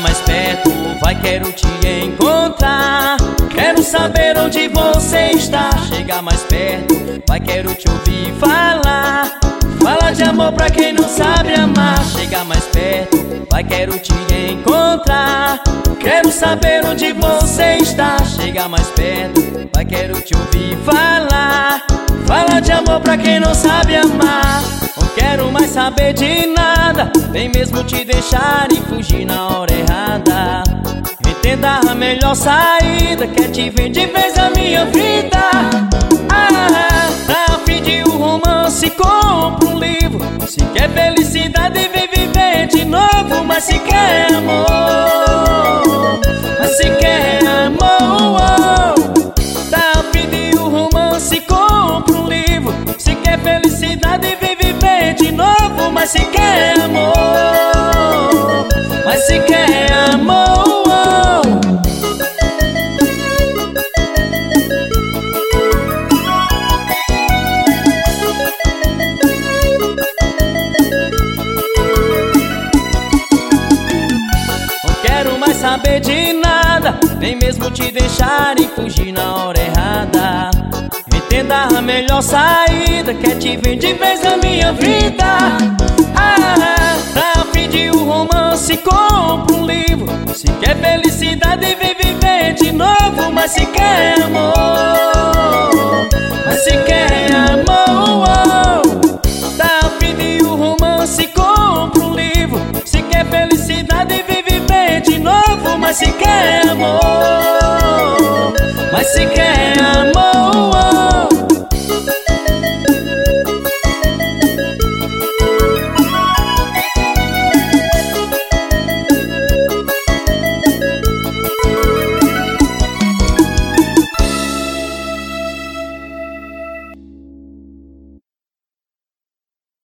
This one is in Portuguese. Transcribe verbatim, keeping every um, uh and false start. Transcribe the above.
mais perto, vai, quero te encontrar. Quero saber onde você está. Chega mais perto, vai, quero te ouvir falar. Fala de amor pra quem não sabe amar. Chega mais perto, vai, quero te encontrar. Quero saber onde você está. Chega mais perto, vai, quero te ouvir falar. Fala de amor pra quem não sabe amar. Não quero mais saber de nada, nem mesmo te deixar e fugir na hora errada. Entenda a melhor saída, quer te ver de vez a minha vida. Ah, pra fim de um romance, compra um livro. Se quer felicidade, vem viver de novo. Mas se quer amor, mas se quer amor, oh, tá fim de um romance, compra um livro. Se quer felicidade, vem viver de novo. Mas se quer amor, mas se quer amor, saber de nada, nem mesmo te deixar e fugir na hora errada. Entenda a melhor saída, quer te ver de vez a minha vida. Ah, pra fim de um romance, compra um livro. Se quer felicidade, vem viver de novo. Mas se quer amor, mas se quer amor, oh, tá fim de um romance, compra um livro. Se quer felicidade, vem viver de novo. Mas se quer amor, mas se quer